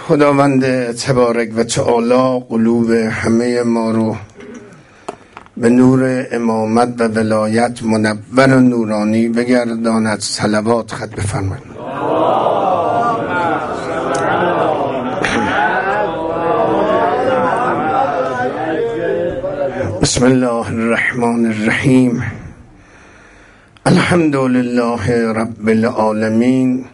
خداوند تبارک و تعالی قلوب همه ما رو به نور امامت و ولایت منور و نورانی بگرداند. صلوات خط بفرمایید. بسم الله الرحمن الرحیم. الحمد لله رب العالمین.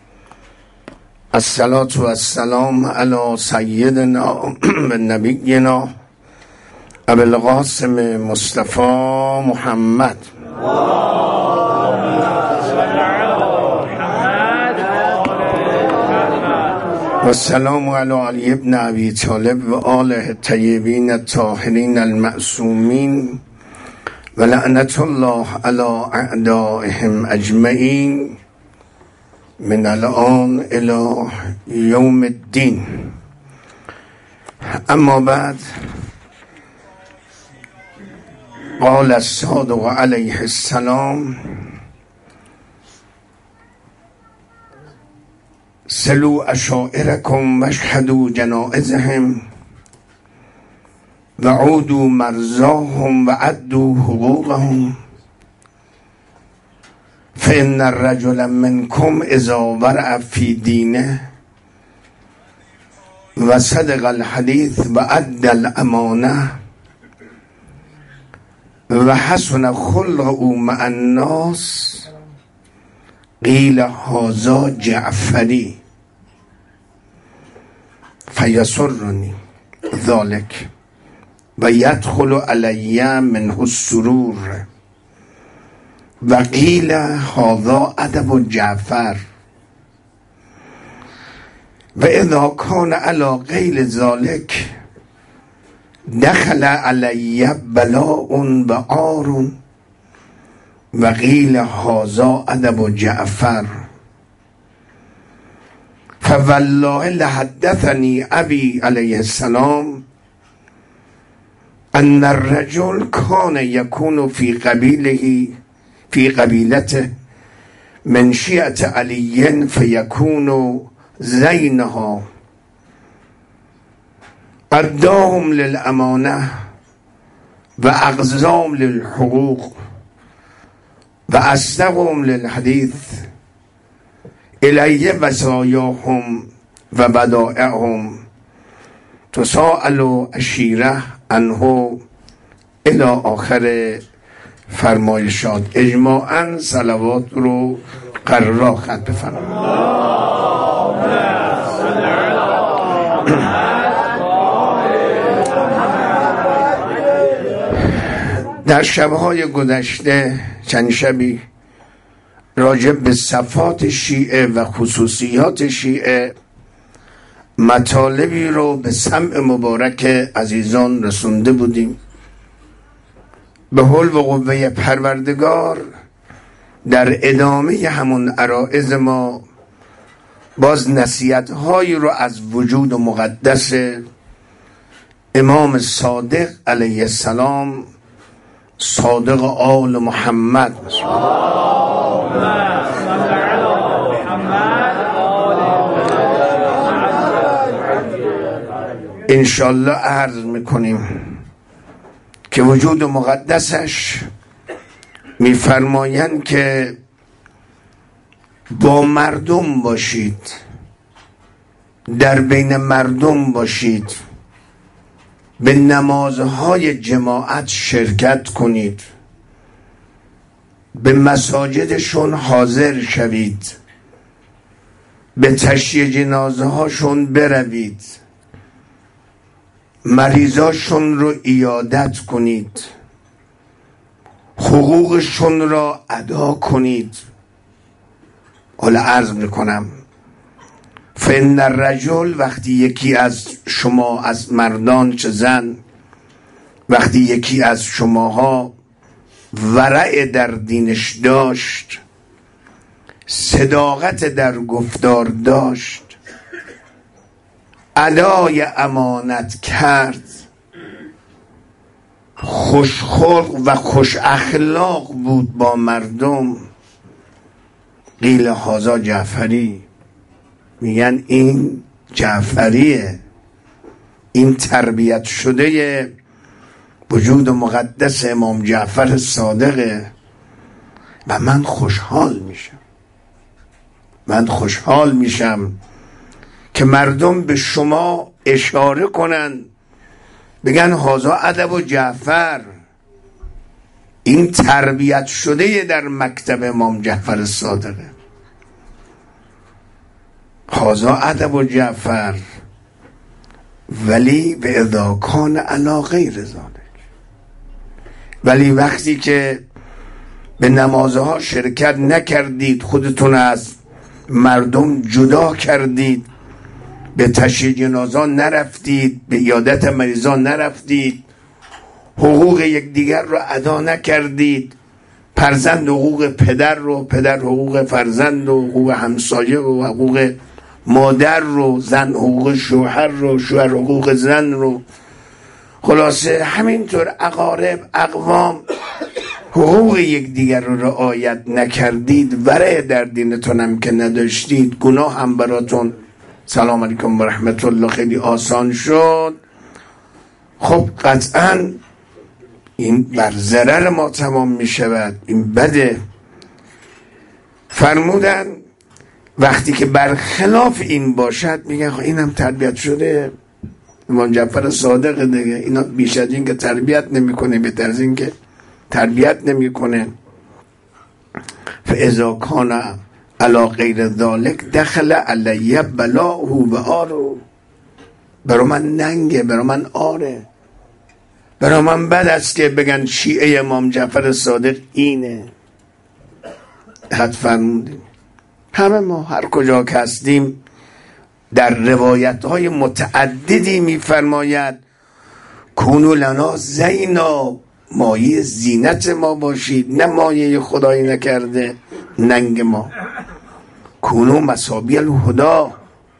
الصلاة و السلام علی سیدنا و نبینا ابی القاسم مصطفی محمد و السلام علی علی ابن ابی طالب و آله الطیبین الطاهرین المعصومین و لعنت الله علی اعدائهم اجمعین من الان الى یوم الدین. اما بعد، قال الصادق علیه السلام: صلوا عشائرکم واشهدوا جنائزهم وعودوا مرضاهم وعدوا حقوقهم فإن الرجل منكم إذا ورع في دينه وصدق الحديث وأدى الأمانة وحسن خلقه مع الناس قيل هذا جعفري فيسرني ذلك ويدخل علي منه السرور و قیل هذا ادب جعفر و اذا کان علی غیر ذلك دخل علی بلاء و عار و قیل هذا ادب جعفر فوالله لحدثني ابي علیه السلام ان الرجل كان يكون في قبيلته من شيعة علي فيكون زينها أداهم للأمانة وأغزاهم للحقوق وأصدقهم للحديث إليه وصاياهم وبدائعهم تساءل الشيرة عنه إلى آخر فرمایشات. اجماعاً صلوات رو قرار خط بفرمایید. در شبهای گذشته چند شبی راجع به صفات شیعه و خصوصیات شیعه مطالبی رو به سمع مبارک عزیزان رسونده بودیم. به حول و قوه پروردگار در ادامه همون عرائض ما باز نصیحت هایی رو از وجود مقدس امام صادق علیه السلام، صادق آل محمد انشالله عرض میکنیم که وجود مقدسش میفرمایند که با مردم باشید، در بین مردم باشید، به نمازهای جماعت شرکت کنید، به مساجدشون حاضر شوید، به تشییع جنازه هاشون بروید، مریضاشون رو عیادت کنید، حقوقشون را ادا کنید. حالا عرض میکنم فإن الرجل، وقتی یکی از شما، از مردان چه زن، وقتی یکی از شماها ورع در دینش داشت، صداقت در گفتار داشت، ادای امانت کرد، خوشخلق و خوش اخلاق بود با مردم، قیل هذا جعفری، میگن این جعفریه، این تربیت شده وجود مقدس امام جعفر صادقه و من خوشحال میشم که مردم به شما اشاره کنن، بگن هذا ادب و جعفر، این تربیت شده در مکتب امام جعفر صادقه. هذا ادب و جعفر، ولی به اذا کان علی غیر ذلک، ولی وقتی که به نمازها شرکت نکردید، خودتون از مردم جدا کردید، به تشییع جنازه نرفتید، به عیادت مریضان نرفتید، حقوق یکدیگر رو ادا نکردید، فرزند حقوق پدر رو، پدر حقوق فرزند و حقوق همسایه و حقوق مادر رو، زن حقوق شوهر رو، شوهر حقوق زن رو، خلاصه همینطور اقارب اقوام حقوق یکدیگر رو رعایت نکردید، ورع در دینتون هم که نداشتید، گناه هم براتون سلام علیکم و رحمت الله خیلی آسان شد. خب قطعا این بر ضرر ما تمام می شود، این بده. فرمودن وقتی که برخلاف این باشد، میگن خب اینم تربیت شده امام جعفر صادق دیگه، اینا بیش از این که تربیت نمیکنه، بهتر از این که تربیت نمیکنه. فاذا کان علی غیر ذلک دخل علی بلاءه و آره، برا من ننگه، برا من آره، برا من بد است که بگن شیعه امام جعفر صادق اینه. حد فرمودیم همه ما هر کجا که هستیم در روایت های متعددی میفرماید کونو لنا زینا، مایه زینت ما باشید، نه مایه خدایی نکرده ننگ ما. کونو مصابی الهدا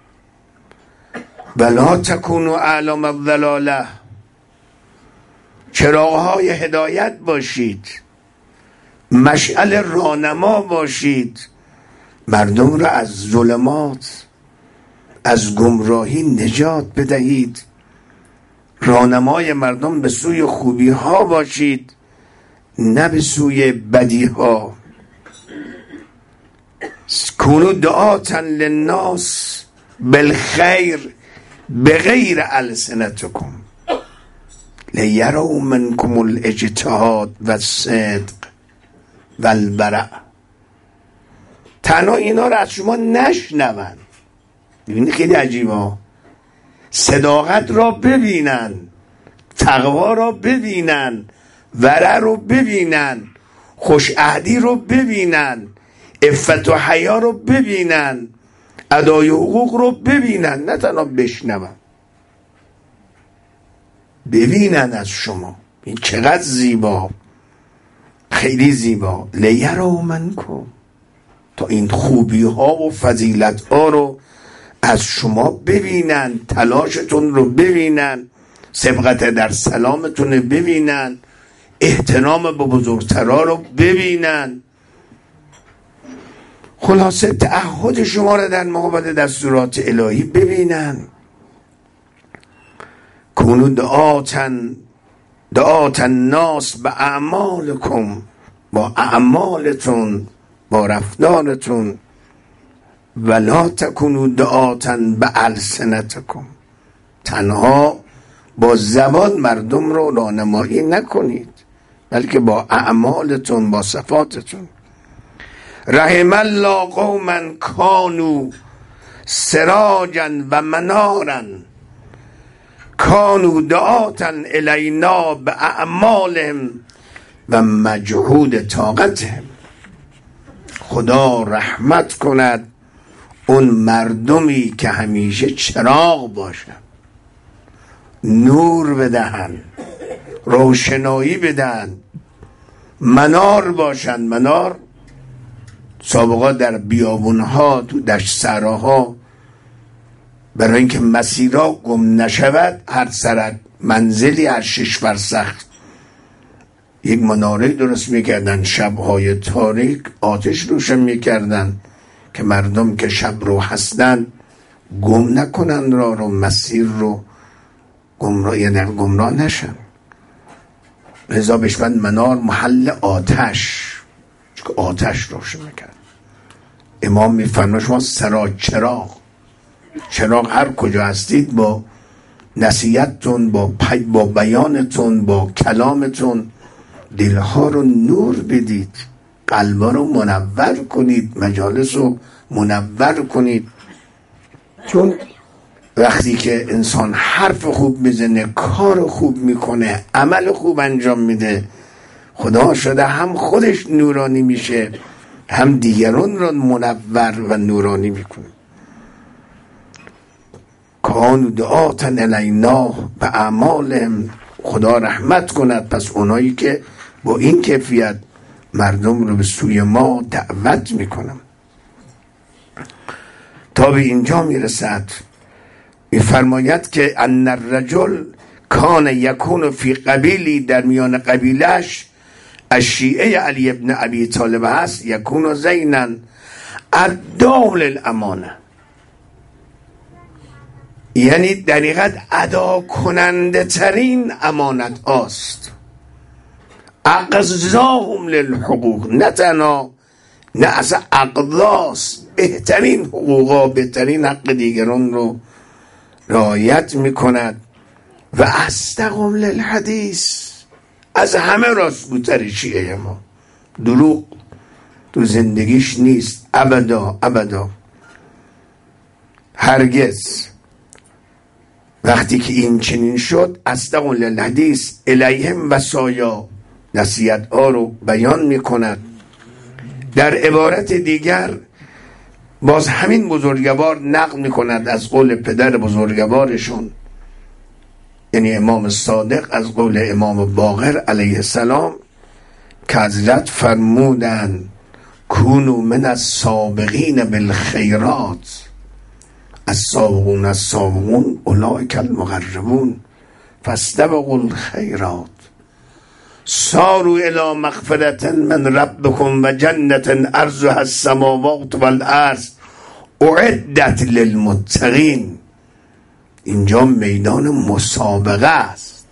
ولا تکونو اعلام الضلاله، چراغهای هدایت باشید، مشعل راهنما باشید، مردم را از ظلمات، از گمراهی نجات بدهید، راهنمای مردم به سوی خوبی ها باشید، نه به سوی بدی ها. کونو دعاتا للناس بالخیر بغیر السنتکم لیروا منکم الاجتهاد و الصدق و الورع. تنها اینا رو از شما نشنون. ببینید خیلی عجیبه، صداقت را ببینن، تقوا را ببینن، ورع رو ببینن، خوشعهدی رو ببینن، عفت و حیا رو ببینن، ادای حقوق رو ببینن، نه تنها بشنون، ببینن از شما. این چقدر زیبا، خیلی زیبا. لیروا منکم، تا این خوبی ها و فضیلت ها رو از شما ببینن، تلاشتون رو ببینن، سبقت در سلامتون رو ببینن، احترام به بزرگترا رو ببینن، خلاصه تعهد شما رو در مقابل دستورات الهی ببینن. کونو دعاتا الناس به اعمالکم، با اعمالتون، با رفتارتون، ولا تکونو دعاتا به السنتکم، تنها با زبان مردم رو راهنمایی نکنید، بلکه با اعمالتون، با صفاتتون. رحم الله قوما کانوا سراجا و منارا کانوا دعاتا الینا به اعمالهم و مجهود طاقتهم. خدا رحمت کند اون مردمی که همیشه چراغ باشن، نور بدهن، روشنایی بدن، منار باشن. منار سابقا در بیابونها، تو دشت صحراها، برای اینکه مسیرها گم نشود، هر سر منزلی هر 6 فرسخ یک مناره درست میکردن، شبهای تاریک آتش روشن میکردن که مردم که شب رو هستن گم نکنن راه رو، مسیر رو گمراه، یعنی گمراه نشن. لذا بشمن منار محل آتش، چون آتش روشن میکرد. امام میفرماید شما سرا چراغ هر کجا هستید با نصیحتتون، با بیانتون، با کلامتون دلها رو نور بدید، قلبا رو منور کنید، مجالس رو منور کنید. چون وقتی که انسان حرف خوب میزنه، کار خوب میکنه، عمل خوب انجام میده، خدا شده هم خودش نورانی میشه، هم دیگران را منور و نورانی میکنه. کانوا دعاة الینا به اعمالهم، خدا رحمت کند پس اونایی که با این کیفیت مردم رو به سوی ما دعوت میکنن. تا به اینجا میرسد میفرماید که ان الرجل کان یکون فی قبیلی، در میان قبیلش الشیعه علی ابن ابی طالب هست، یکون زینا اداء للامانه، یعنی در حقیقت ادا کننده ترین امانت هاست، اقضاهم للحقوق، نه تنها نه اصلا اقضاست، بهترین حقوقا، بهترین حق دیگران رو رعایت میکند. و اصدقهم للحدیث، از همه راستگوتر شیعه ما، دروغ تو زندگیش نیست، ابدا هرگز. وقتی که این چنین شد، اصدقهم للحدیث الیهم وصایا، نصیحت ها رو بیان میکند. در عبارت دیگر باز همین بزرگوار نقل میکند از قول پدر بزرگوارشون، یعنی امام صادق، از قول امام باقر علیه السلام که حضرت فرمودن کونوا من السابقین بالخیرات، السابقون اولئک المقربون فاستبقوا الخیرات ساروا الی مغفرة من ربکم و جنة عرضها السماوات والارض اعدت للمتقین. اینجا میدان مسابقه است،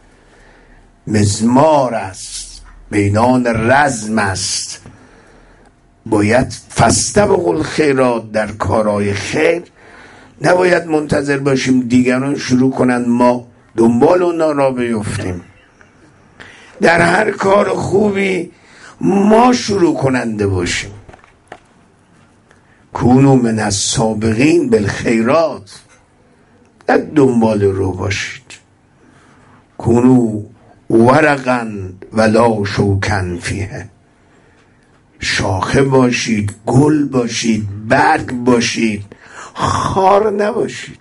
مزمار است، میدان رزم است. باید فاستبقوا الخیرات، در کارهای خیر نباید منتظر باشیم دیگران شروع کنند ما دنبال اونا را بیفتیم. در هر کار خوبی ما شروع کننده باشیم. کونوا من السابقین بالخیرات، نه دنبال رو باشید. کونوا ورقا ولا شوکا فیه، شاخه باشید، گل باشید، برگ باشید، خار نباشید،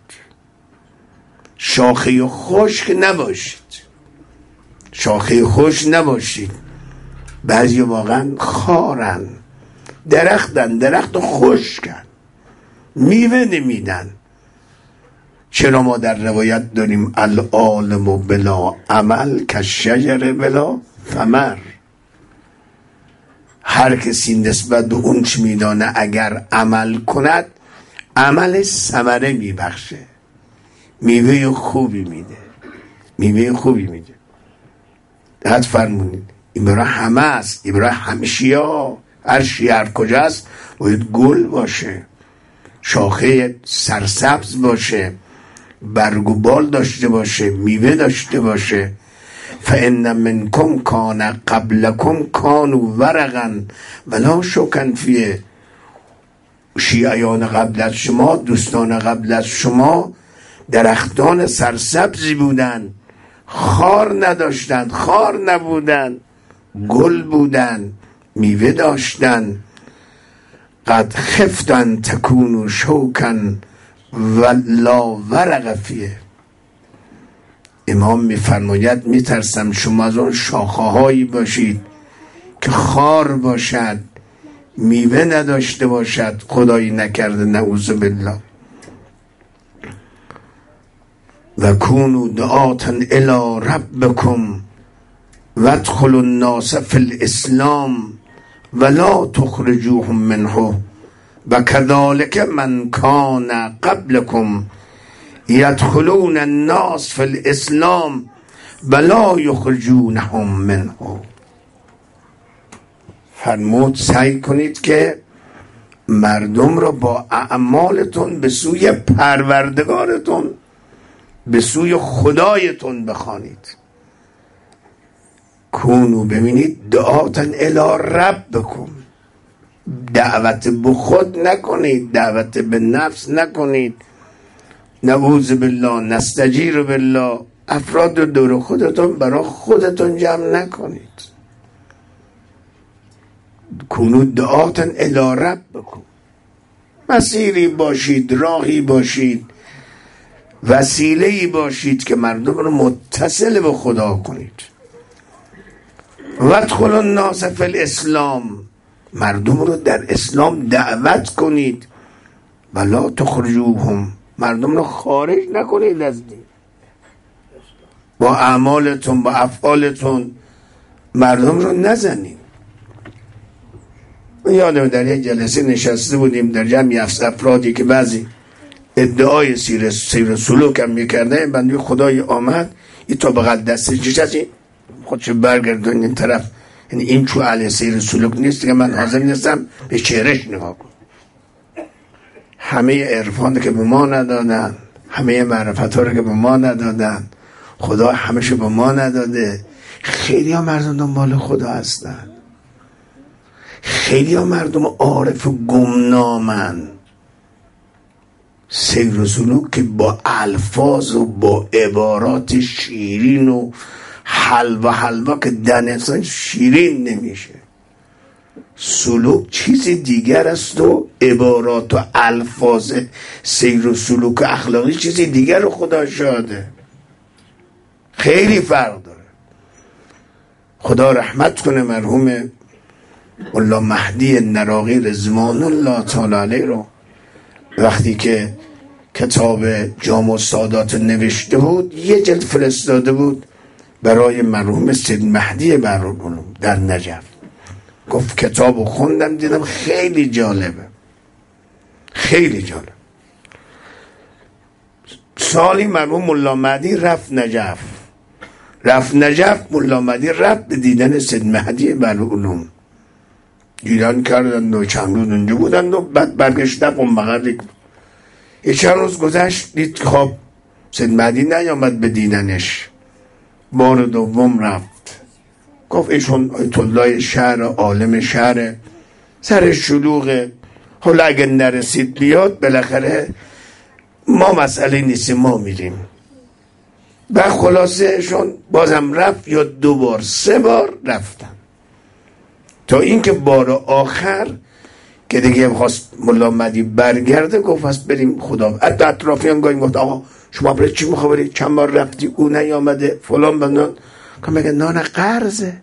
شاخه خشک نباشید. شاخه خشک نباشید، بعضی واقعا خارن، درخت خشکن، میوه نمیدن. چرا ما در روایت داریم العالم بلا عمل کالشجر بلا ثمر، هر کسی نسبت به اون چی میدانه اگر عمل کند، عمل ثمره میبخشه، میوه خوبی میده. دقت فرمونید، این برای همه است، این برای همه شیعه، هر شیعه هر کجا است باید گل باشه، شاخه سرسبز باشه، برگ و بال داشته باشه، میوه داشته باشه. فان منکم کان قبلکم کانوا ورقا ولا شوکا فیه، شیعیان قبل از شما، دوستان قبل از شما درختان سرسبزی بودن، خار نداشتن، خار نبودن، گل بودن، میوه داشتن. قد خفتن تکونوا شوکا ولا ورق فیه، امام میفرماید میترسم شما از اون شاخه هایی باشید که خار باشد، میوه نداشته باشد، خدایی نکرده، نعوذ بالله. و کونوا دعاة الی ربکم وادخلوا الناس فی الاسلام ولا تخرجوهم منه و کذالک من کان قبلکم یدخلون الناس فی الاسلام ولا یخرجونهم منه. فرمود سعی کنید که مردم را با اعمالتون به سوی پروردگارتون، به سوی خدایتون بخوانید. کونو ببینید دعاتن الی ربکم، دعوت به خود نکنید، دعوت به نفس نکنید. نعوذ بالله، نستجیر بالله. افراد دور خودتون برای خودتون جمع نکنید. کونو دعاتن الی ربکم، مسیری باشید، راهی باشید، وسیله‌ای باشید که مردم رو متصل به خدا کنید. وادخلوا الناس فی الاسلام، مردم رو در اسلام دعوت کنید. ولا تخرجوهم، مردم رو خارج نکنید از دین. با اعمالتون، با افعالتون مردم رو نزنید. یادم در یک جلسه نشسته بودیم در جمعی افرادی که بعضی ادعای سیر سلوک هم میکرده. بنده خدای آمد این تا بغل دستش نشستی خودشو برگردون این طرف، یعنی این چو اهل سیر سلوک نیست که من حاضر نیستم به چهرش نگاه کنم. همه عرفان که به ما ندادن، همه معرفت ها رو که به ما ندادن، خدا همشو به ما نداده. خیلی ها مردم دنبال خدا هستن، خیلی ها مردم عارف و گمنامن. سیر و سلوک که با الفاظ و با عبارات شیرین و حلوا که دهن انسان شیرین نمیشه. سلوک چیزی دیگر است و عبارات و الفاظ سیر و سلوک اخلاقی چیزی دیگر. خدا شاده، خیلی فرق داره. خدا رحمت کنه مرحوم ملا مهدی نراقی رضوان الله تعالی علیه رو، وقتی که کتاب جامع السادات نوشته بود یه جلد فرستاده بود برای مرحوم سید مهدی بهرالعلوم در نجف. گفت کتابو خوندم دیدم خیلی جالبه، خیلی جالب. سالی مرحوم ملا مهدی رفت نجف. ملا مهدی رفت به دیدن سید مهدی بهرالعلوم، دیدن کردن و چند روز اونجا بودن و بعد برگشتن اون مقدی. یه چند روز گذشت دید خب سید مهدی نیامد به دیدنش. بار دوم رفت، گفت ایشون آیت الله شهر، عالم شهر، سر شلوغه، حالا اگه نرسید بیاد بالاخره ما مسئله نیستیم، ما میریم. و خلاصه شون بازم رفت، یا 2 بار 3 بار رفتن، تا اینکه بار آخر که دیگه خواست ملا مهدی برگرده گفت هست بریم خدا. حتی اطرافیان گاهی گفت آقا شما برای چی میخواه برید؟ چند بار رفتی او نیامده فلان بندان. که میگه نان قرضه.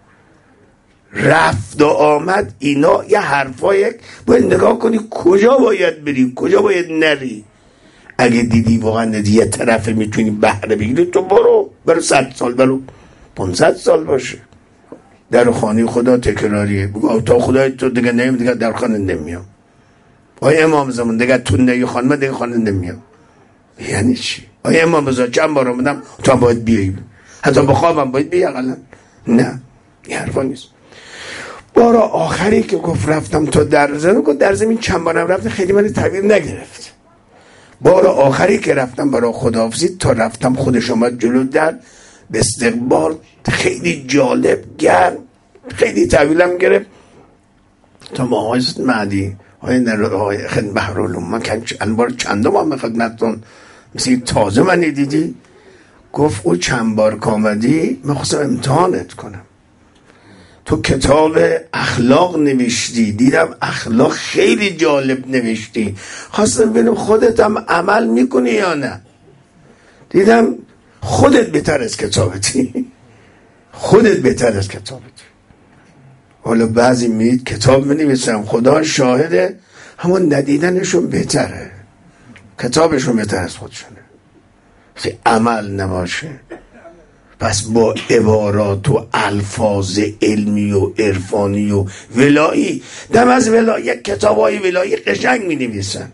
رفت و آمد اینا یه حرفای باید نگاه کنی کجا باید بری کجا باید نری. اگه دیدی واقعا یه طرف میتونی بهره بگیری تو برو 100 سال، برو 500 سال باشه. در خانه خدا تکراریه. بگو تا خدای تو دیگه نمیم، دیگه در خانه نمیام. آیا امام زمان دیگه تو نهی خانمه دیگه خانه نمیام. یعنی چی؟ آیا امام بزرگ چند بار آمدم تو هم باید بیایی، حتی بخوابم باید بیایی اقلا. نه این حرفا نیست. بار آخری که گفت رفتم تا در زمین، گفت در زمین چند بارم رفتم خیلی من تعبیر نگرفت. بار آخری که رفتم برای خداحافظی تا رفتم خودش اومد جلو در به استقبال، خیلی جالب گرم، خیلی طویلم گرفت. تا ما آقای مهدی آقای خدمت بهرالعلوم من بار چندم هم خدمتتون مثل تازه من دیدی. گفت او چند بار کامدی من خواستم امتحانت کنم، تو کتاب اخلاق نوشتی، دیدم اخلاق خیلی جالب نوشتی، خواستم ببینم خودت هم عمل میکنی یا نه. دیدم خودت بهتر از کتابتی، خودت بهتر از کتابتی. حالا بعضی میدید کتاب منویسم خدا شاهده همون ندیدنشون بهتره، کتابشون بهتر از خودشونه. عمل نباشه پس با عبارات و الفاظ علمی و عرفانی و ولایی، دم از ولایی کتابای ولایی قشنگ می نویسن.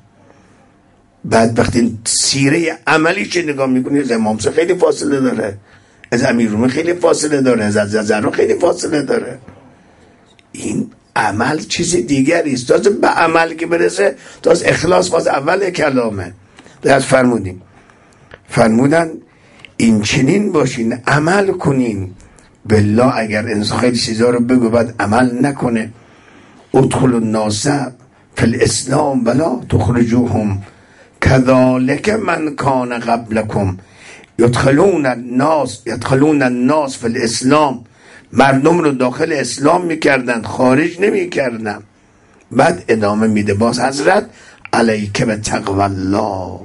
بعد وقتی سیره عملی چه نگاه میکنی، از امام خیلی فاصله داره، از امیرالمومنین خیلی فاصله داره، از زهرا خیلی فاصله داره. این عمل چیز دیگری است. تازه به عمل که برسه، تازه اخلاص باز اول کلامه. درست فرمودن این چنین باشین، عمل کنین. بالله اگر انسان خیلی چیزا رو بگو بعد عمل نکنه، ادخل الناس فی الاسلام ولا تخرجوهم کذالک من کان قبلکم یدخلون الناس فی الاسلام، مردم رو داخل اسلام میکردن، خارج نمیکردن. بعد ادامه میده باز حضرت، علیک به تقوی الله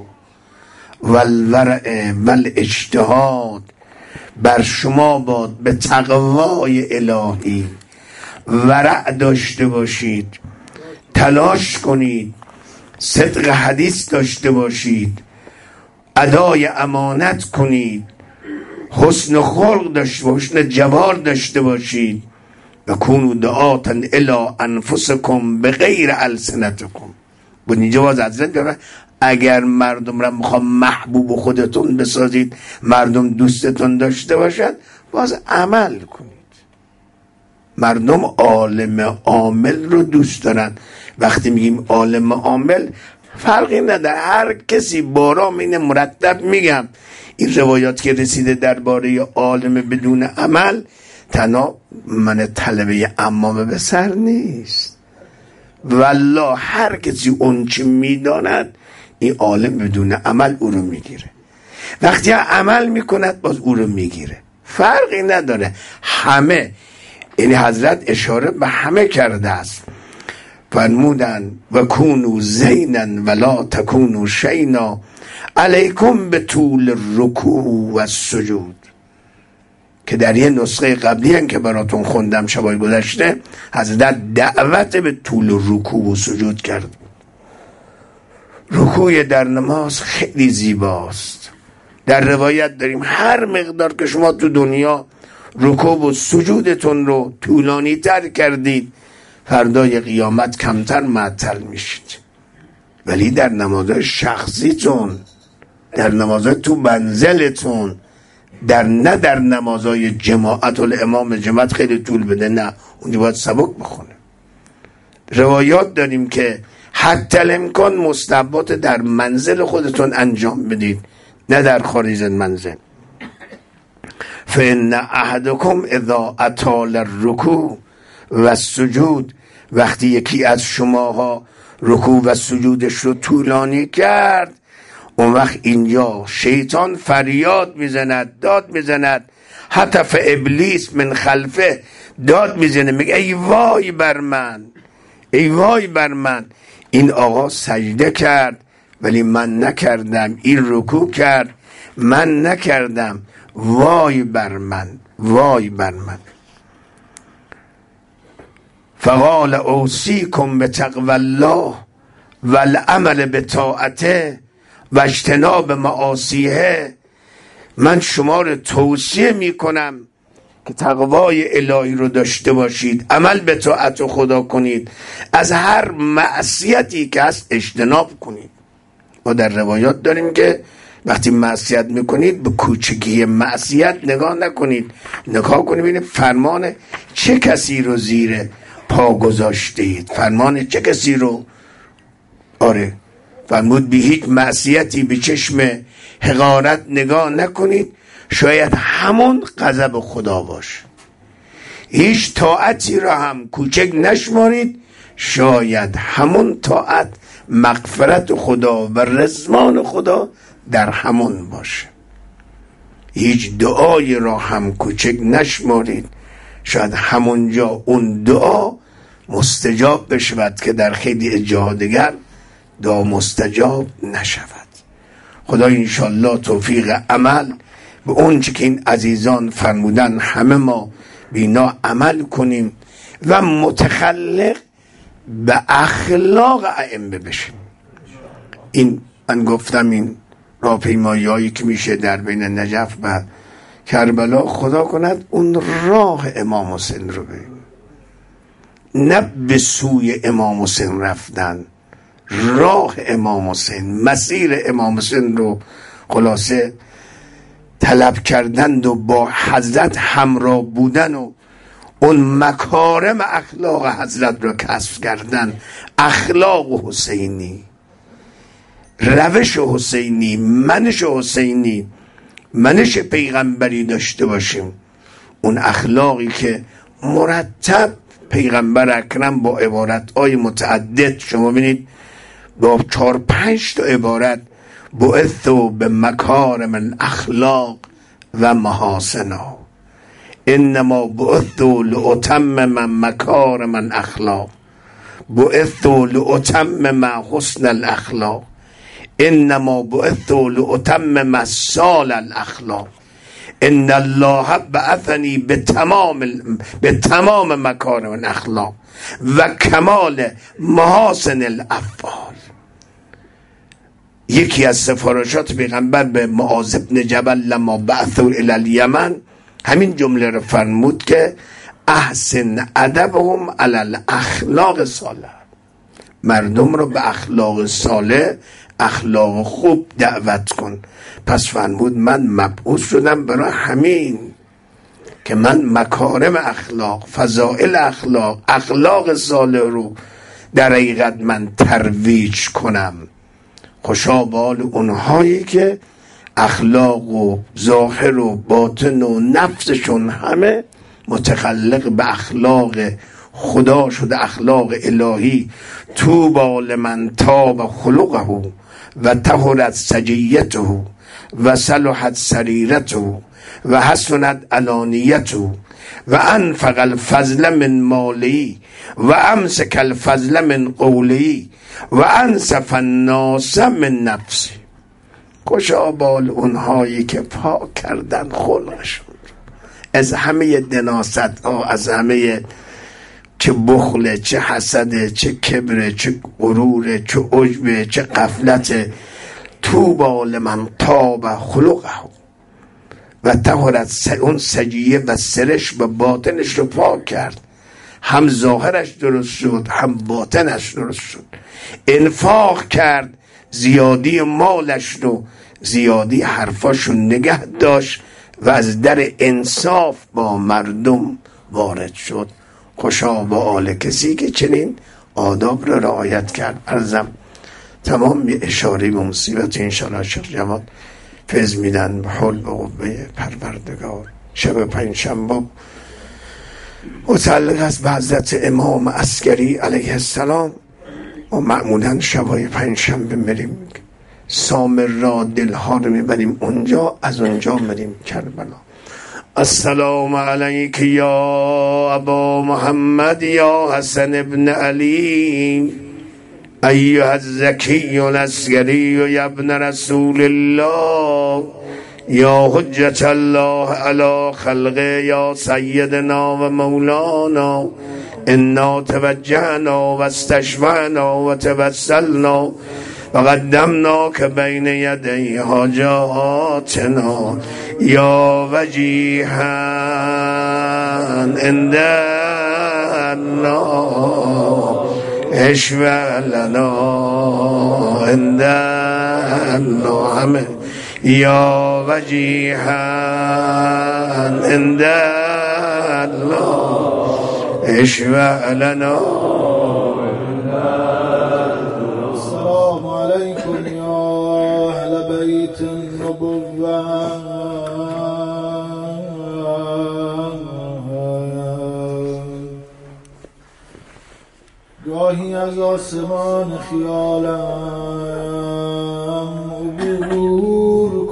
والورع والاجتهاد، بر شما باد به تقوای الهی ورع داشته باشید، تلاش کنید، صدق حدیث داشته باشید، ادای امانت کنید، حسن خلق داشته باشید، حسن جوار داشته باشید. و کونوا دعاة الی انفسکم بغیر السنتکم. بود اینجا باز حضرت داره اگر مردم را میخوام محبوب خودتون بسازید، مردم دوستتون داشته باشد، باز عمل کنید. مردم عالم عامل رو دوست دارن. وقتی میگیم عالم عامل فرقی نداره، هر کسی بارام اینه مرتب میگم، این روایات که رسیده درباره عالم بدون عمل تنها من طلبه امامه به سر نیست. والله هر کسی اون چی میداند، این عالم بدون عمل او رو میگیره. وقتی عمل میکند باز او رو میگیره، فرقی نداره. همه، یعنی حضرت اشاره به همه کرده است. فرمودن و کونوا زینا ولا تکونوا شینا علیکم به طول رکوع و السجود، که در یه نسخه قبلی هم که براتون خوندم شبای گذشته، حضرت دعوت به طول رکوع و سجود کرد. رکوع در نماز خیلی زیباست. در روایت داریم هر مقدار که شما تو دنیا رکوع و سجودتون رو طولانی تر کردید، فردای قیامت کمتر معطل میشید. ولی در نمازهای شخصیتون، در نمازهای تو منزلتون، نه در نمازهای جماعت، الامام جماعت خیلی طول بده، نه، اونجا باید سبک بخونه. روایات داریم که حتی الامکان مستحبات در منزل خودتون انجام بدید، نه در خارج منزل. فإن احدکم اذا اطال الرکوع و السجود، وقتی یکی از شماها رکوع و سجودش رو طولانی کرد، اون وقت اینجا شیطان فریاد میزند، داد میزند، حتف ابلیس من خلفه داد میزنه، میگه ای وای بر من، ای وای بر من، این آقا سجده کرد ولی من نکردم، این رکوع کرد من نکردم، وای بر من، وای بر من. فقال اوصیکم بتقوی الله والعمل بطاعته و اجتناب معاصیه، من شما رو توصیه میکنم که تقوای الهی رو داشته باشید، عمل به طاعت خدا کنید، از هر معصیتی که هست اجتناب کنید. ما در روایات داریم که وقتی معصیت میکنید به کوچگی معصیت نگاه نکنید، نگاه کنید ببینید فرمان چه کسی رو زیر پا گذاشته اید، فرمان چه کسی رو. آره فرمود به هیچ معصیتی به چشم حقارت نگاه نکنید، شاید همون غضب خدا باشه. هیچ طاعتی را هم کوچک نشمارید، شاید همون طاعت مغفرت خدا و رضوان خدا در همون باشه. هیچ دعای را هم کوچک نشمارید، شاید همونجا اون دعا مستجاب بشود که در خیلی جاها دیگر دعا مستجاب نشود. خدا انشالله توفیق عمل به اون چه که این عزیزان فرمودن همه ما بینا عمل کنیم و متخلق به اخلاق ائمه بشیم. این من گفتم این راهپیمایی هایی که میشه در بین نجف و کربلا خدا کند اون راه امام حسین رو ببین، نه به سوی امام حسین رفتن، راه امام حسین، مسیر امام حسین رو خلاصه طلب کردند و با حضرت همراه بودن و اون مکارم اخلاق حضرت رو کسب کردن. اخلاق حسینی، روش حسینی، منش حسینی، منش پیغمبری داشته باشیم. اون اخلاقی که مرتب پیغمبر اکرم با عبارتهای متعدد، شما ببینید با 4-5 تا عبارت، بعثت به مکارم الاخلاق و محاسنا، انما بعثت لاتمم مکارم الاخلاق، بعثت لاتمم حسن الاخلاق، انما بعثت لاتمم صالح الاخلاق، ان الله بعثنی به تمام مکارم الاخلاق و کمال محاسن الافعال. یکی از سفارشات پیغمبر به معاذ بن جبل لما بعثوا الی الیمن همین جمله رو فرمود که احسن ادبهم علی الاخلاق صالح، مردم رو به اخلاق صالح، اخلاق خوب دعوت کن. پس فرمود من مبعوث شدم برای همین که من مکارم اخلاق، فضائل اخلاق، اخلاق صالح رو در حقیقت من ترویج کنم. خوشا بال اونهایی که اخلاق و ظاهر و باطن و نفسشون همه متخلق به اخلاق خدا شده، اخلاق الهی. طوبی لمن طاب خلقه و طهرت سجیته و صلحت سریرته و حسنت علانیته و انفق الفضل من مالی و امسک الفضل من قولی و انصف الناس من نفسی. خوشا بال اونهایی که پاک کردن خلقشون از همه دناست ها، از همه چه بخله، چه حسده، چه کبره، چه غروره، چه عجبه، چه غفلته. طوبی لمن طاب خلقه و طهرت، اون سجیه و سرش و باطنش رو پاک کرد، هم ظاهرش درست شد هم باطنش درست شد. انفاق کرد، زیادی مالش رو، زیادی حرفاش رو نگه داشت و از در انصاف با مردم وارد شد. خوشا با آل کسی که چنین آداب رو رعایت کرد. عرضم تمام اشاره به مصیبت انشاءالله شیخ جواد فیض میدن به حول و قوه پروردگار. شب پنجشنبه متعلق است به حضرت امام عسکری علیه السلام. و معمولا شبای پنجشنبه میریم سامر را دلها رو میبریم اونجا، از اونجا میریم کربلا. السلام علیک یا ابا محمد یا حسن ابن علی ایها الزکی العسکری یا ابن رسول الله یا حجت الله علی خلقه یا سیدنا و مولانا انا توجهنا و استشفعنا و توسلنا و قدمناک بین یدی حاجاتنا یا وجیها عند الله اشفع لنا عند الله یا وجیها عند الله اشفع لنا. السلام علیکم یا اهل بیت النبوة. گاهی از آسمان خیالم عبور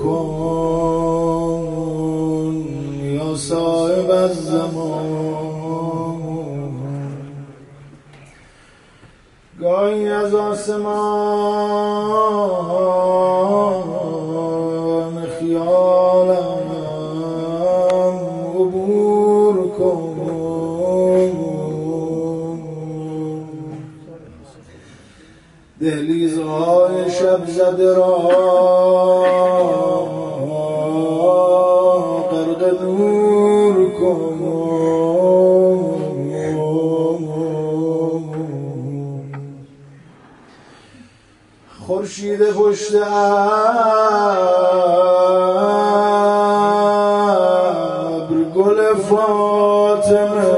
کن یا صاحب الزمان. گاهی از آسمان خیالم عبور کن دهلیزهای شب زده را غرق پشت ابر گل فاطمه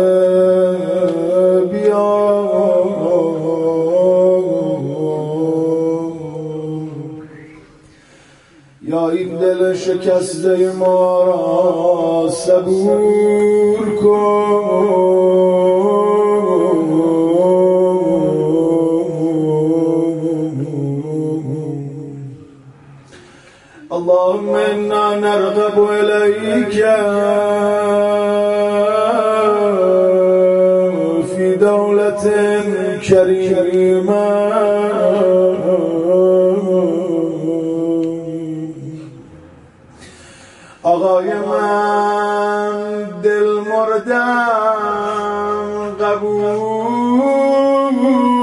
بیا یا این دل شکسته ما را صبور کن. اللهم انا نرغب اليك في دولة كريمة آقای من دل مردم قبول،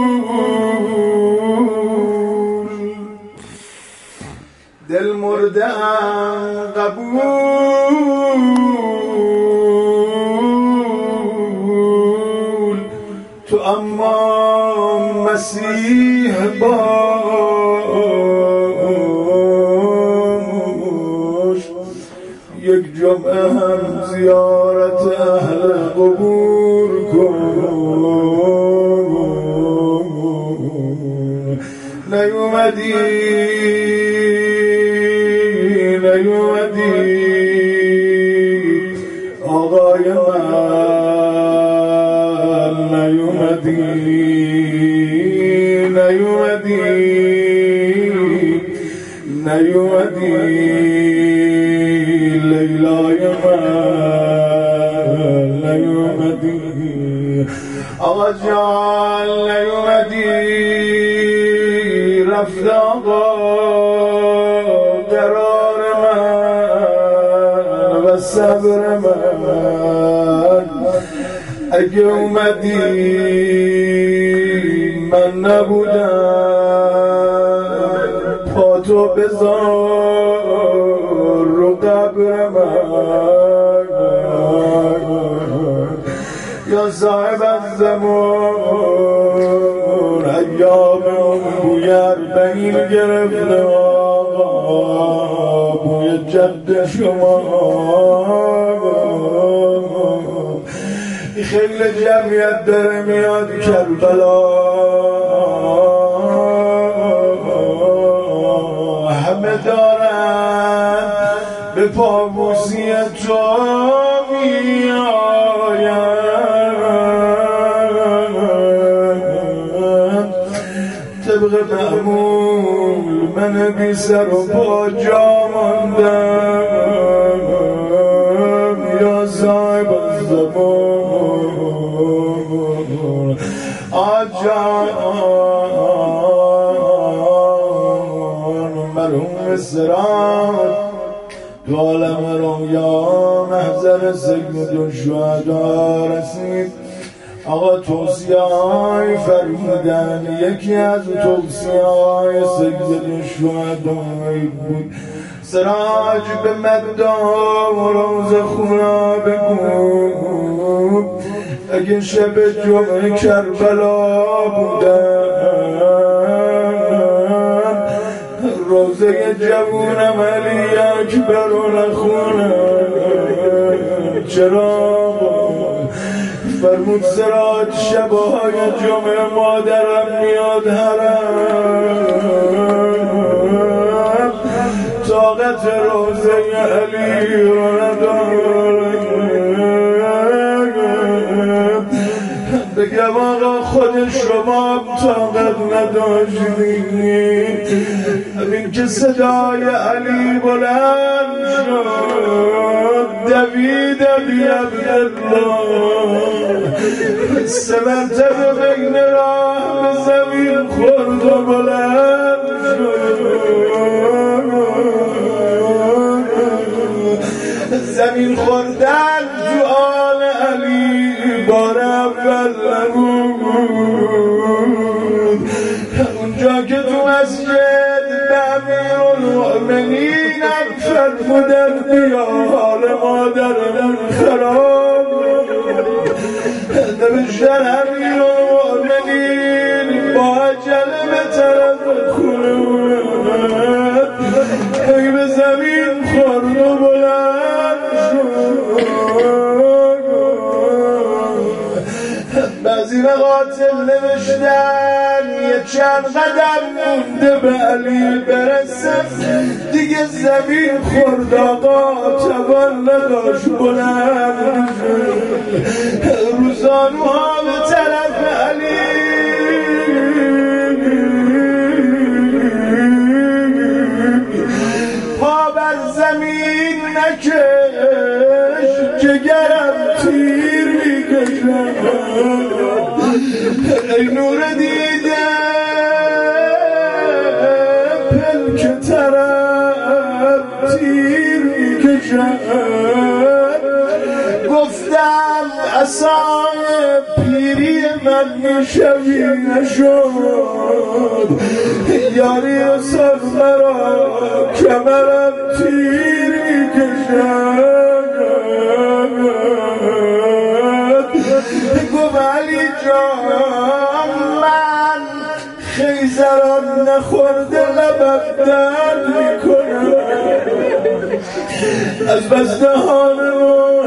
دل مردم قبول، تو اما مسیح باش، یک جمعه هم زیارت اهل قبور کن. نیومدی آقای من، نیومدی لیلای من، نیومدی آقا جان، نیومدی رفت آقا قرار من و صبر من. اگه اومدی من نبودم، پاتو بذار رو قبر من. یا صاحب الزمان، ایام بوی اربعین گرفته آقا، بوی جد شما. خیلی جمعیت داره میاد کربلا، همه دارن به پابوسی تو میآیند. طبق معمول من بی سر و پا جا ماندم. یا صاحب الزمان، آجان مرحوم سرات تو عالم رویا محضر سید الشهدا رسید. آقا توصیه های فرمودن، یکی از توصیه های سید الشهدا بود سراج به مدام و روز خونه بگو اگه شب جمعه کربلا بودن، روزه جوونم علی اکبر رو نخونه. چرا؟ فرمود سراج شبهای جمعه مادرم میاد حرم، طاقت روزه علی رو ندارم. بگم آقا خود شما طاقت نداشتید، همین که صدای علی بلند شد دوید ابی عبدالله، 3 مرتبه بین راه به زمین خورد و بلند شد. زمین خوردن تو آل علی بار اول نبود. اونجا که تو مسجد به امیرالمؤمنین فرمودن بیا حال مادرم خراب، نوشتن امیرالمؤمنین با عجله به طرف خونه وزیر قاتل نوشتن یه چند قدم مونده به علی برسه، دیگه زمین خورد آقا توان نداشت بلند روزانوها به طرف علی. پا بر زمین نکش جگرم تیر میکشم، ای نور دیده پلک طرف تیر میکشم. گفتم عصای پیری من میشوی نشد، یاری رسال مرا کمرم تیر میکشد. گفت علی جان من خیزران نخورده لبم درد میکنم، از بس دهان روح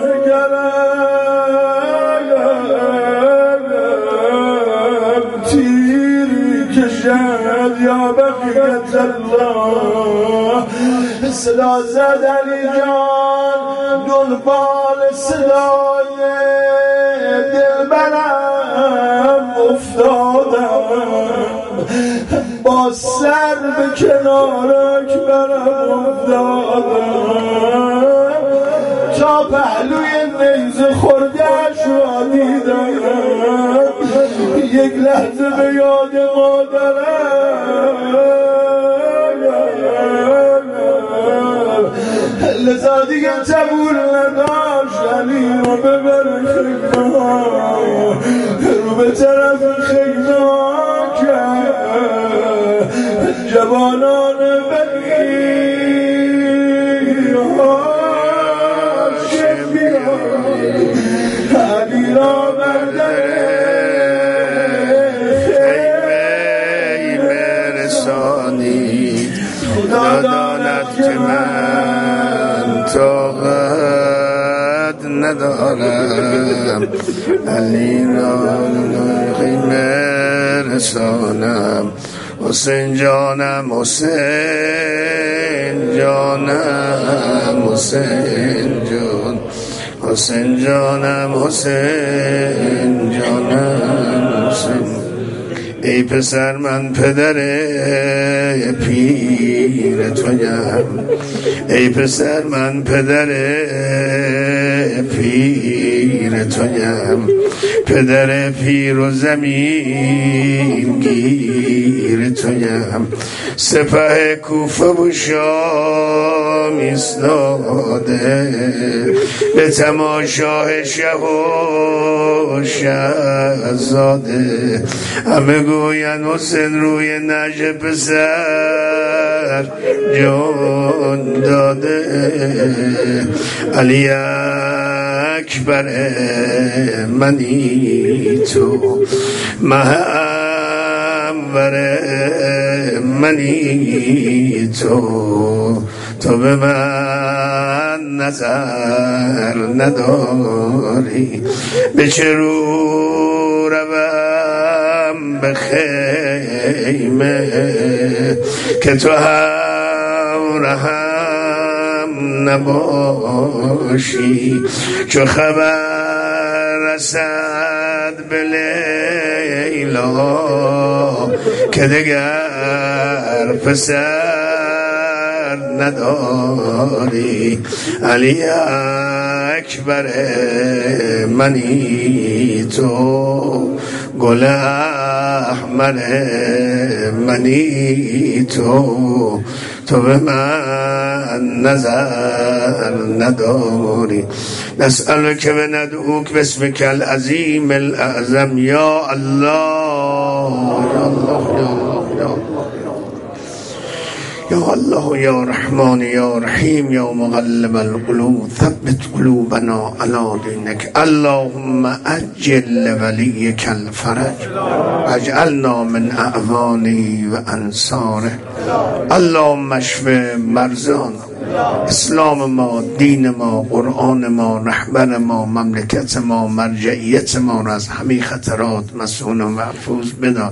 گرم تیر میکشد. یا بقیت الله صدا زد علی جان دنبال صدای دلبرم افتادم، با سر به کنار اکبرم افتادم، تا پهلوی نیزه خورده‌اش را دیدم، یک لحظه به یاد مادرم. لذا دیگه تبول نداشت علی رو ببر خیمه ها، رو به طرف خیمه ها کرد جوانان بنی هاشمیان علی را بردر خیمه رسانید. خدا داند که من طاقت ندارم علی را خیمه رسانم. حسین جانم حسین جانم حسین جان، حسین جانم حسین جانم حسین. ای پسر من پدر پیر تویم، ای پسر من پدر پیر تویم، پدر پیر و زمین گیر تویم. سپه کوفه و شام ایستاده به تماشای شه و شهزاده، همه گوین حسین روی نجف پسر جان داده. علی اکبر منی تو محور منی تو به من نظر نداری. به چه رو روم به خیمه که تو هم نباشی، چو خبر رسد به لیلا که دگر پسر نداری. علی اکبر منی تو گل احمر منی تو به من نظر نداری. نسألك و ندعوك باسمك العظیم الاعظم یا الله یا الله یا الله یا الله یا رحمان یا رحیم یا مقلب القلوب ثبت قلوبنا علی دینک. اللهم عجل ولیک الفرج اجعلنا من اعوانه و انصاره. اللهم اشف مرضانا اسلام ما، دین ما، قرآن ما، رهبر ما، مملکت ما، مرجعیت ما را از همه خطرات مسئول و محفوظ بدار.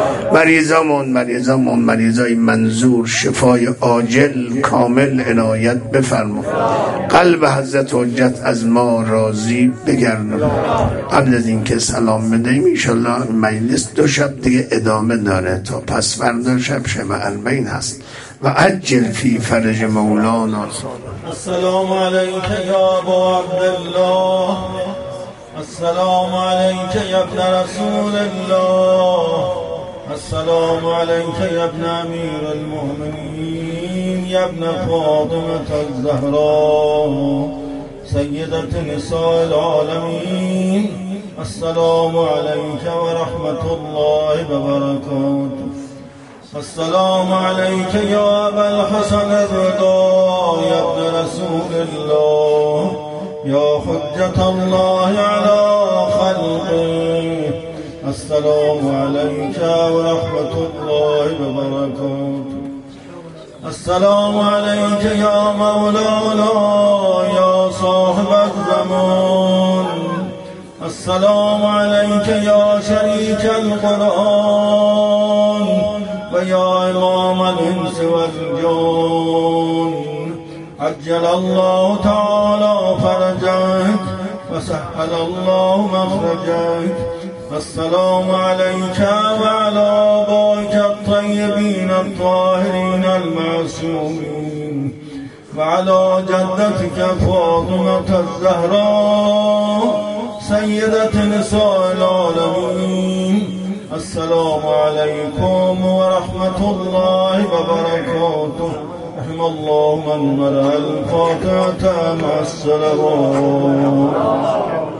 مریضای منظور شفای عاجل کامل عنایت بفرما. قلب حضرت حجت از ما راضی بگردون. قبل از این که سلام بدهیم انشالله مجلس 2 شب دیگه ادامه داره تا پس فردا شب البین هست. و عجل فی فرج مولانا. السلام علیک یا ابا عبدالله، السلام علیک یا ابن رسول الله، السلام علیک یا ابن امیر المؤمنین، یا ابن فاطمة الزهراء سیدة نساء العالمین. السلام علیک و رحمت الله و برکاته. السلام علیک یا ابا الحسن الرضا، یا ابن رسول الله، یا حجت الله علی خلقه. السلام علیک و رحمت الله و برکاته. السلام علیک یا مولانا، یا صاحب الزمان. السلام علیک یا شریک القرآن و یا امام الانس والجان. عجل الله تعالی فرجك و سهل الله مخرجك. السلام علیک و علی آبائک الطیبین الطاهرین المعصومین و علی جدتک فاطمة الزهراء سیدة نساء العالمین. السلام علیکم و رحمت الله و برکاته. رحم الله من قرأ الفاتحة مع الصلوات.